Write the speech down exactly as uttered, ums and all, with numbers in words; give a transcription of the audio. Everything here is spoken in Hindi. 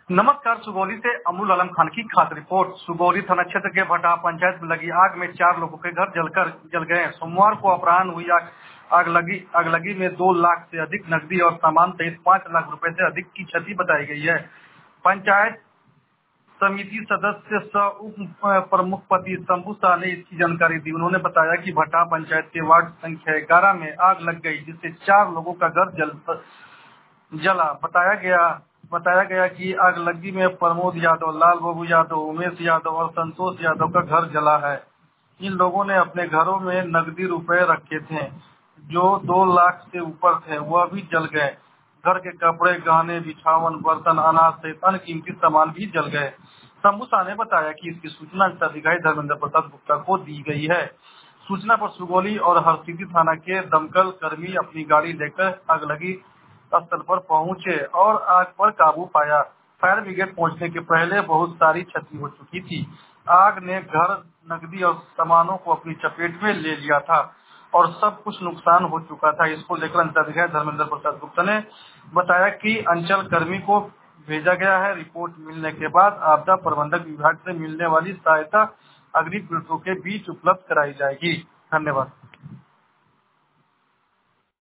नमस्कार। सुगौली से अमरुल आलम खान की खास रिपोर्ट। सुगौली थाना क्षेत्र के भटा पंचायत में लगी आग में चार लोगों के घर जलकर जल गए। सोमवार को अपराह्न हुई आग आग लगी आग लगी में दो लाख से अधिक नकदी और सामान सहित पाँच लाख रुपए से अधिक की क्षति बताई गई है। पंचायत समिति सदस्य सह उप प्रमुख पति शंभू शाह ने इसकी जानकारी दी। उन्होंने बताया कि भटा पंचायत के वार्ड संख्या ग्यारह में आग लग गई, जिससे चार लोगों का घर जल जला। बताया गया बताया गया कि आगलगी में प्रमोद यादव, लाल बाबू यादव, उमेश यादव और संतोष यादव का घर जला है। इन लोगों ने अपने घरों में नकदी रुपए रखे थे जो दो लाख से ऊपर थे, वह भी जल गए। घर के कपड़े, गहने, बिछावन, बर्तन, अनाज सहित अन्य कीमती सामान भी जल गए। शंभू शाह ने बताया कि इसकी सूचना जिलाधिकारी धर्मेंद्र प्रसाद गुप्ता को दी गई है। सूचना पर सुगौली और हरसिद्धि थाना के दमकल कर्मी अपनी गाड़ी लेकर आगलगी स्थल पर पहुंचे और आग पर काबू पाया। फायर ब्रिगेड पहुंचने के पहले बहुत सारी क्षति हो चुकी थी। आग ने घर, नकदी और सामानों को अपनी चपेट में ले लिया था और सब कुछ नुकसान हो चुका था। इसको लेकर अंचलाधिकारी धर्मेंद्र प्रसाद गुप्ता ने बताया कि अंचल कर्मी को भेजा गया है। रिपोर्ट मिलने के बाद आपदा प्रबंधक विभाग से मिलने वाली सहायता अग्नि पीड़ितों के बीच उपलब्ध कराई जाएगी। धन्यवाद।